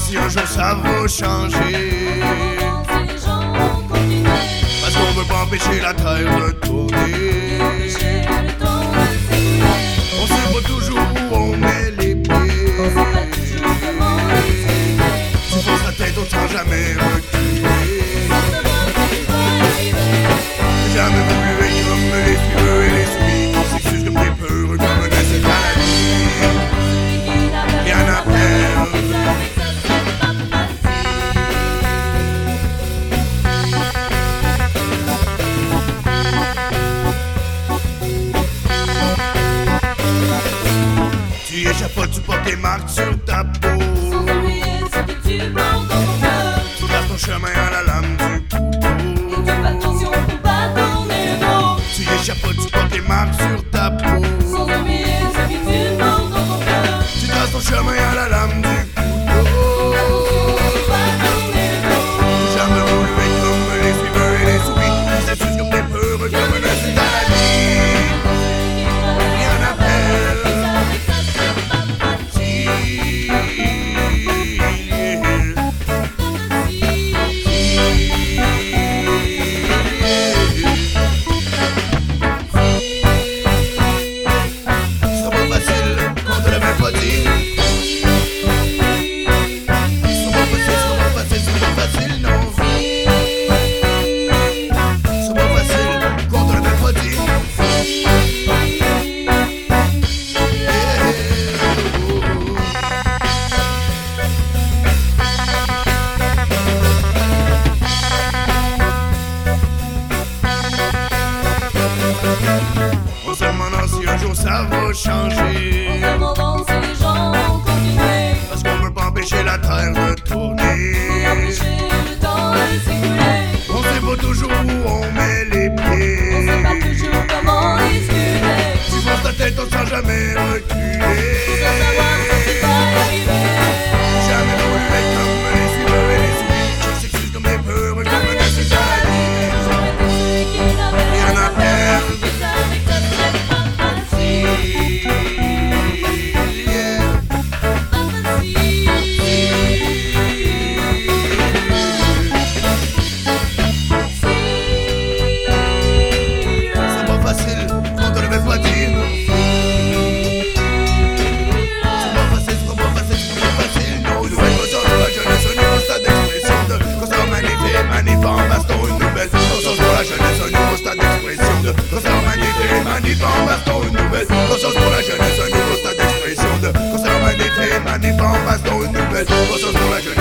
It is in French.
si un jour ça va changer. Si les gens vont continuer, Parce qu'on veut pas empêcher la terre de tourner. empêcher le temps de s'écouler. On sait pas toujours où on met les pieds. On sait pas toujours comment l'expliquer. Tu penses la tête, on ne sera jamais reculer. Sans savoir ce qui va arriver. J'ai jamais voulu être comme les fumeux et les suites. On s'excuse comme des peureux, comme un assez à la vie. Celui qui n'a pas Rien à perdre. et ça, c'est pas Tu échappes, tu portes tes marques sur ta peau. sans oublier ce que tu portes dans ton cœur. Tu gardes ton chemin à la lame du couteau. Et tu fais attention pour pas tourner le dos. Tu échappes, tu portes tes marques sur ta peau. Sans oublier ce que tu portes dans ton cœur. Tu traces ton chemin à la lame du couteau. Pour pas tourner le dos. J'ai jamais voulu être comme les suiveurs et les soumis. Ils s'excusent comme des peureux, comme un assez à la vie. Rien à perdre. On se demande si un jour ça va changer. En se demandant si les gens vont continuer. Parce qu'on veut pas empêcher la terre de tourner. Empêcher le temps de s'écouler. On sait pas toujours où on met les On pieds. sait pas toujours comment discuter. Tu penses ta tête, on ne sera jamais reculer. Sans savoir ce qui va arriver. Jamais voulu être comme les suiveurs et les soumis. Qui s'excusent comme des peureux, comme un assez à la vie. J'aurais été celui qui n'avait Rien à perdre. Et savait que ça serait pas facile. Yeah. Pas facile. C'est pas facile, on te l'avait pas dit. C'est pas facile, c'est pas facile, c'est pas facile. Non, une nouvelle conscience de la jeunesse, un nouveau stade d'expression de constat manif en baston, une nouvelle conscience pour la jeunesse, un nouveau stade d'expression de constat manif en baston, une nouvelle conscience pour la jeunesse, un nouveau stade d'expression de constat manif en baston, une nouvelle conscience pour la jeunesse.